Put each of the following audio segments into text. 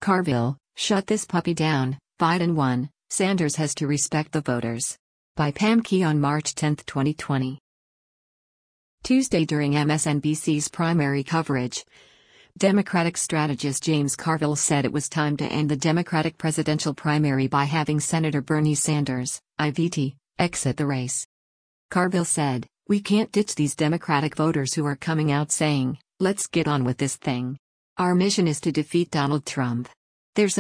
Carville, shut this puppy down. Biden won, Sanders has to respect the voters. By Pam Key on March 10, 2020. Tuesday during MSNBC's primary coverage, Democratic strategist James Carville said it was time to end the Democratic presidential primary by having Senator Bernie Sanders, IVT, exit the race. Carville said, "We can't ditch these Democratic voters who are coming out saying, 'Let's get on with this thing. Our mission is to defeat Donald Trump.' There's a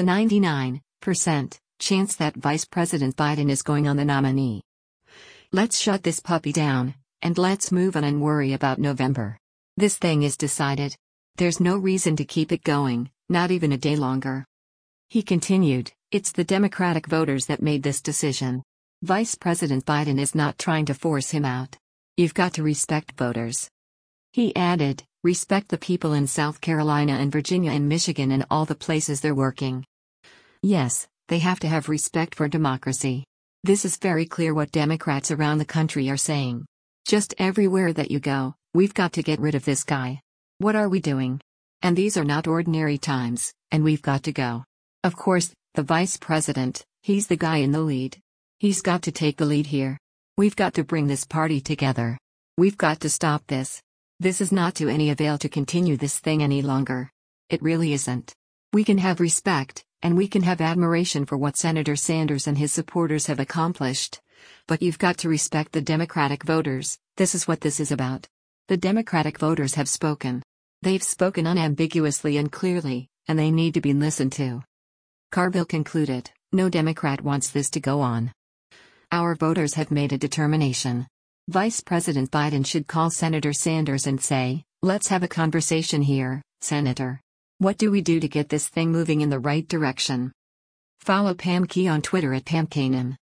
99% chance that Vice President Biden is going on the nominee. Let's shut this puppy down, and let's move on and worry about November. This thing is decided. There's no reason to keep it going, not even a day longer." He continued, "It's the Democratic voters that made this decision. Vice President Biden is not trying to force him out. You've got to respect voters." He added, "Respect the people in South Carolina and Virginia and Michigan and all the places they're working. Yes, they have to have respect for democracy. This is very clear what Democrats around the country are saying. Just everywhere that you go, we've got to get rid of this guy. What are we doing? And these are not ordinary times, and we've got to go." Of course, the vice president, he's the guy in the lead. He's got to take the lead here. We've got to bring this party together. We've got to stop this. This is not to any avail to continue this thing any longer. It really isn't. We can have respect, and we can have admiration for what Senator Sanders and his supporters have accomplished. But you've got to respect the Democratic voters. This is what this is about. The Democratic voters have spoken. They've spoken unambiguously and clearly, and they need to be listened to." Carville concluded, "No Democrat wants this to go on. Our voters have made a determination. Vice President Biden should call Senator Sanders and say, 'Let's have a conversation here, Senator. What do we do to get this thing moving in the right direction?'" Follow Pam Key on Twitter at PamKanan.